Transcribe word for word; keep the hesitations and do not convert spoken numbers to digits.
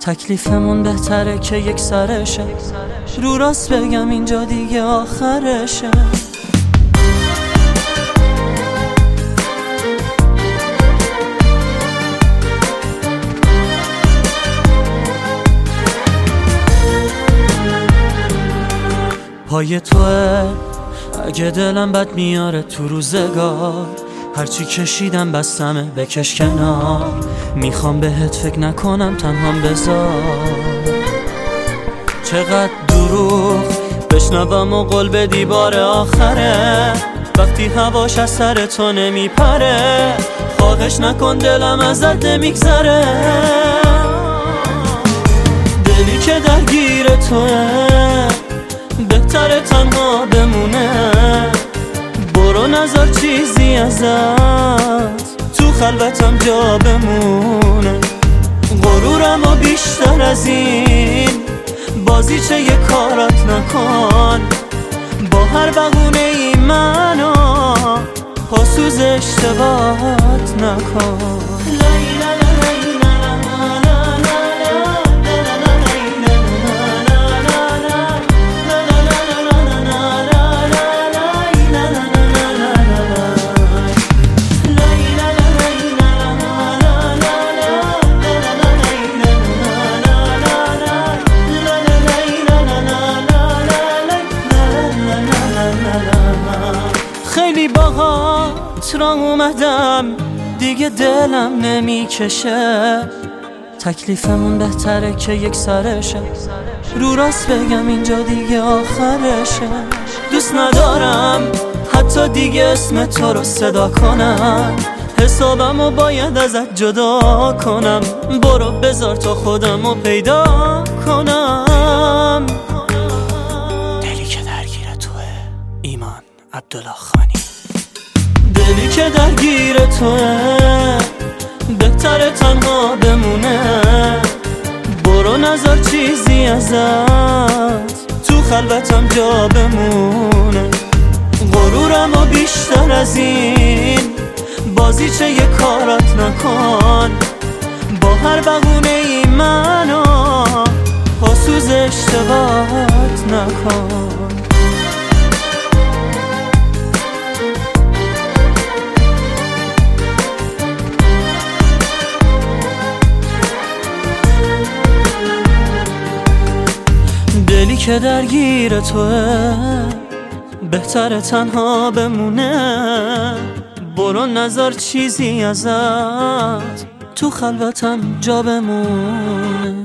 تکلیفمون بهتره که یک سرشه، رو راست بگم اینجا دیگه آخرشه. پای توه اگه دلم بد میاره تو روزگار، هرچی کشیدم بستمه بکش کنار. میخوام بهت فکر نکنم تنهام بذار، چقدر دروغ بشنوم و قول بدی بار آخره. وقتی هواش از سر تو نمیپره، خواهش نکن دلم ازت نمیگذره. دلی که درگیر توه بهتره تنها بمونه، برو نذار چیزی ازت تو خلوتم جا بمونه. غرورم و بیشتر از این بازیچه یه کارات نکن، با هر بهونه ای منو پاسوز اشتباهات نکن. خیلی باهات راه اومدم دیگه دلم نمیکشه، تکلیفمون بهتره که یک سرشه، رو راست بگم اینجا دیگه آخرشه. دوست ندارم حتی دیگه اسم تو رو صدا کنم، حسابمو باید ازت جدا کنم. برو بذار تا خودمو پیدا کنم. دلی که درگیر توه ایمان عبدالله خانی. دلی که درگیر توه بهتره تنها بمونه، برو نذار چیزی ازت تو خلوتم جا بمونه. غرورم و بیشتر از این بازیچه یه کارات نکن، با هر بهونه ای منو پاسوز اشتباهات نکن. دلی که درگیر توه بهتره تنها بمونه، برو نذار چیزی ازت تو خلوتم جا بمونه.